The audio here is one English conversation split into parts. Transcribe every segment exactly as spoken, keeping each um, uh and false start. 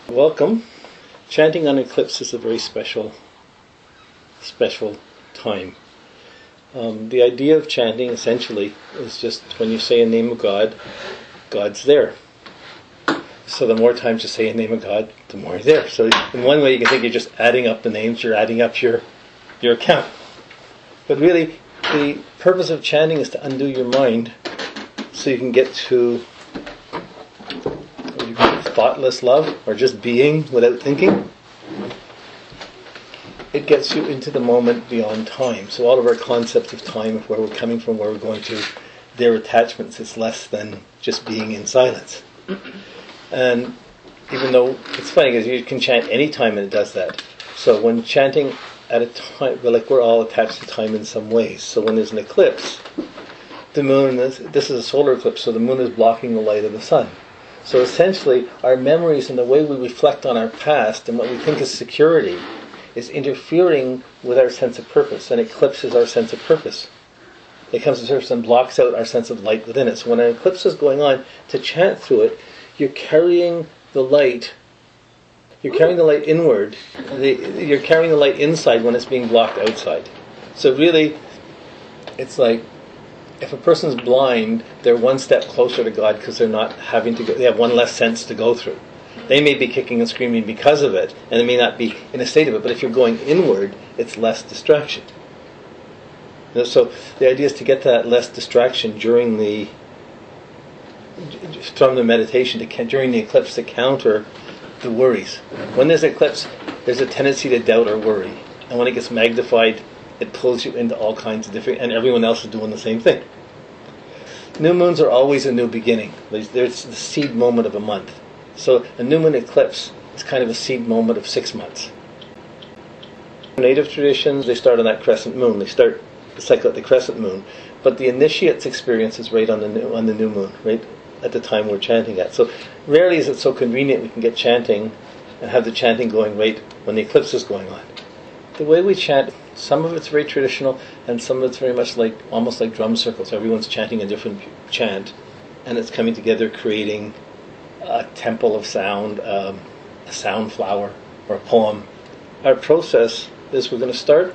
Welcome. Chanting on eclipse is a very special, special time. Um, the idea of chanting essentially is just when you say a name of God, God's there. So the more times you say a name of God, the more he's there. So in one way you can think you're just adding up the names, you're adding up your, your account. But really, the purpose of chanting is to undo your mind so you can get to thoughtless love, or just being without thinking. It gets you into the moment beyond time. So all of our concepts of time, of where we're coming from, where we're going to, their attachments, is less than just being in silence. And even though it's funny because you can chant any time and it does that. So when chanting at a time, well, like we're all attached to time in some ways. So when there's an eclipse, the moon is, this is a solar eclipse, so the moon is blocking the light of the sun. So essentially, our memories and the way we reflect on our past and what we think is security is interfering with our sense of purpose and eclipses our sense of purpose. It comes to surface and blocks out our sense of light within it. So when an eclipse is going on, to chant through it, you're carrying the light, you're carrying the light inward, the, you're carrying the light inside when it's being blocked outside. So really, it's like, if a person's blind, they're one step closer to God because they're not having to go, they have one less sense to go through. They may be kicking and screaming because of it, and they may not be in a state of it, but if you're going inward, it's less distraction. So the idea is to get to that less distraction during the, from the meditation, to during the eclipse, to counter the worries. When there's an eclipse, there's a tendency to doubt or worry. And when it gets magnified, it pulls you into all kinds of different, and everyone else is doing the same thing. New moons are always a new beginning. There's, there's the seed moment of a month. So a new moon eclipse is kind of a seed moment of six months. Native traditions, they start on that crescent moon. They start the cycle at the crescent moon. But the initiate's experience is right on the new, on the new moon, right at the time we're chanting at. So rarely is it so convenient we can get chanting and have the chanting going right when the eclipse is going on. The way we chant, some of it's very traditional, and some of it's very much like, almost like drum circles. Everyone's chanting a different chant, and it's coming together, creating a temple of sound, um, a sound flower, or a poem. Our process is we're going to start,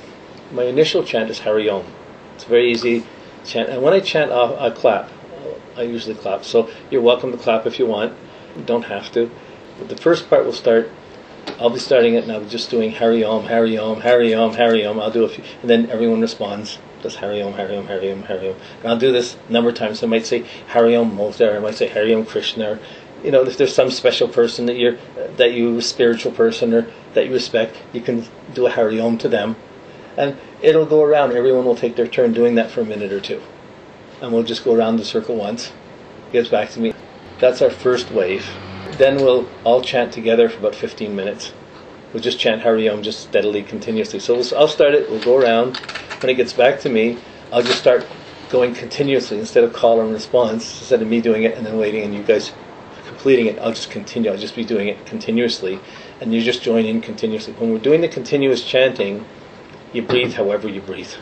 my initial chant is Hari Om. It's very easy chant, and when I chant, I'll, I'll clap. I usually clap, so you're welcome to clap if you want. You don't have to. But the first part will start, I'll be starting it and I'll be just doing Hari Om, Hari Om, Hari Om, Hari Om. I'll do a few, and then everyone responds, does Hari Om, Hari Om, Hari Om, Hari Om. And I'll do this a number of times. So I might say Hari Om Mota, or I might say Hari Om Krishna. Or, you know, if there's some special person that you're, that you, a spiritual person, or that you respect, you can do a Hari Om to them. And it'll go around. Everyone will take their turn doing that for a minute or two. And we'll just go around the circle once. It gets back to me. That's our first wave. Then we'll all chant together for about fifteen minutes. We'll just chant Hari Om just steadily, continuously. So we'll, I'll start it, we'll go around. When it gets back to me, I'll just start going continuously instead of call and response. Instead of me doing it and then waiting and you guys completing it, I'll just continue. I'll just be doing it continuously. And you just join in continuously. When we're doing the continuous chanting, you breathe however you breathe.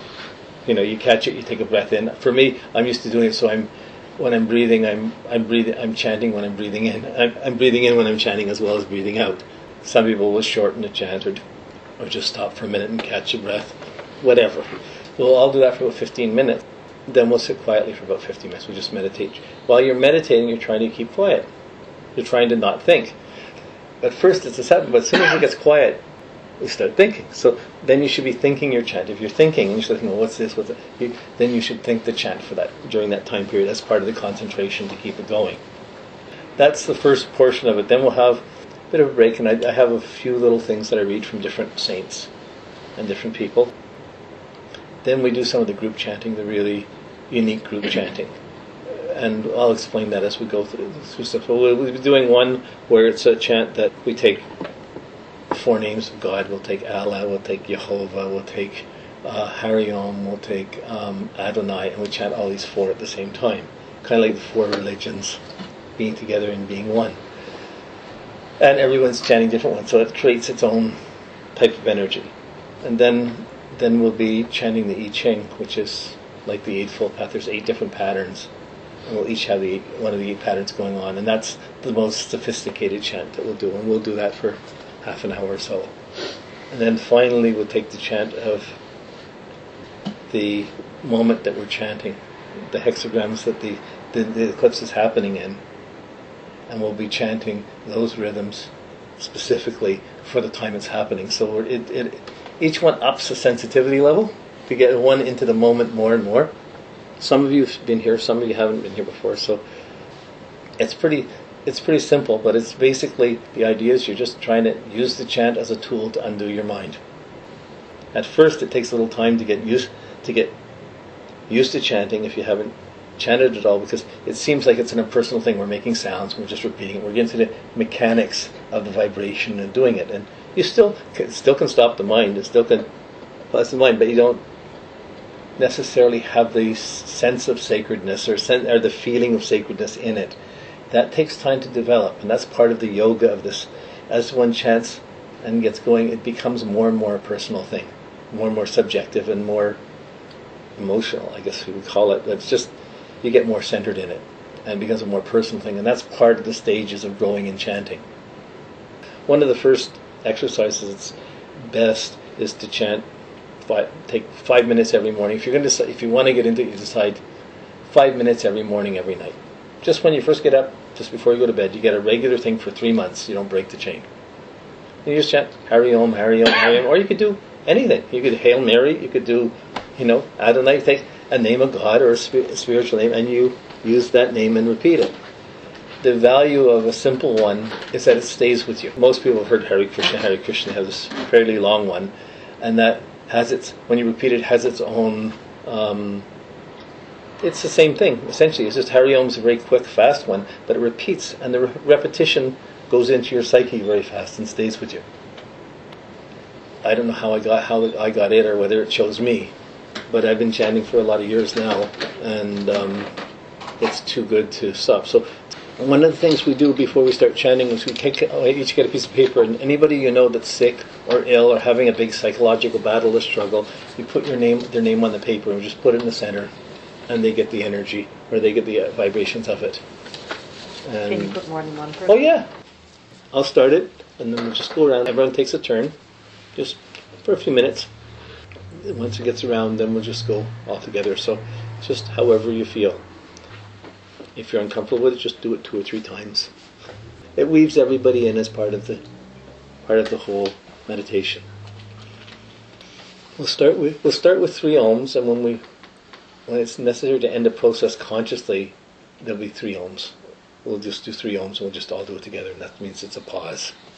You know, you catch it, you take a breath in. For me, I'm used to doing it, so I'm when I'm breathing, I'm I'm breathing, I'm chanting when I'm breathing in. I'm, I'm breathing in when I'm chanting as well as breathing out. Some people will shorten the chant or, or just stop for a minute and catch your breath. Whatever. We'll all do that for about fifteen minutes. Then we'll sit quietly for about fifty minutes. We'll just meditate. While you're meditating, you're trying to keep quiet. You're trying to not think. At first it's a seven, but as soon as it gets quiet, we start thinking. So then you should be thinking your chant. If you're thinking and you're thinking, well, what's this, what's that? You, then you should think the chant for that during that time period. That's part of the concentration to keep it going. That's the first portion of it. Then we'll have a bit of a break, and I, I have a few little things that I read from different saints and different people. Then we do some of the group chanting, the really unique group chanting. And I'll explain that as we go through, through stuff. So we'll be doing one where it's a chant that we take four names of God. We'll take Allah, we'll take Jehovah, we'll take uh, Hari Om, we'll take um, Adonai, and we chant all these four at the same time. Kind of like the four religions being together and being one. And everyone's chanting different ones, so it creates its own type of energy. And then then we'll be chanting the I Ching, which is like the Eightfold Path. There's eight different patterns and we'll each have the eight, one of the eight patterns going on, and that's the most sophisticated chant that we'll do, and we'll do that for half an hour or so. And then finally we'll take the chant of the moment that we're chanting, the hexagrams that the, the, the eclipse is happening in, and we'll be chanting those rhythms specifically for the time it's happening. So it, it, each one ups the sensitivity level to get one into the moment more and more. Some of you have been here, some of you haven't been here before, so it's pretty it's pretty simple, but it's basically, the idea is you're just trying to use the chant as a tool to undo your mind. At first it takes a little time to get used to get used to chanting if you haven't chanted at all, because it seems like it's an impersonal thing. We're making sounds, we're just repeating it, we're getting to the mechanics of the vibration and doing it, and you still can, still can stop the mind, it still can plus the mind, but you don't necessarily have the sense of sacredness or, sen- or the feeling of sacredness in it. That takes time to develop, and that's part of the yoga of this. As one chants and gets going, it becomes more and more a personal thing, more and more subjective and more emotional, I guess we would call it. It's just, you get more centered in it, and it becomes a more personal thing, and that's part of the stages of growing in chanting. One of the first exercises that's best is to chant Five, take five minutes every morning. If you're going to decide, if you want to get into it, you decide five minutes every morning, every night. Just when you first get up, just before you go to bed, you get a regular thing for three months. You don't break the chain. You just chant Hari Om, Hari Om, Hari Om, or you could do anything. You could Hail Mary. You could do, you know, Adonai. Take a name of God or a, sp- a spiritual name, and you use that name and repeat it. The value of a simple one is that it stays with you. Most people have heard Hare Krishna, Hare Krishna, have this fairly long one, and that has its, when you repeat it, has its own, um, it's the same thing, essentially. It's just Hari Om's a very quick, fast one, but it repeats, and the re- repetition goes into your psyche very fast and stays with you. I don't know how I got how I got it, or whether it chose me, but I've been chanting for a lot of years now, and um, it's too good to stop. So one of the things we do before we start chanting is we take, each get a piece of paper, and anybody you know that's sick or ill or having a big psychological battle or struggle, you put your name, their name on the paper, and just put it in the center, and they get the energy, or they get the uh, vibrations of it. And can you put more than one person? Oh yeah. I'll start it, and then we'll just go around. Everyone takes a turn, just for a few minutes. Once it gets around, then we'll just go all together. So just however you feel. If you're uncomfortable with it, just do it two or three times. It weaves everybody in as part of the part of the whole meditation. We'll start with we'll start with three ohms, and when we when it's necessary to end a process consciously, there'll be three ohms. We'll just do three ohms, and we'll just all do it together, and that means it's a pause.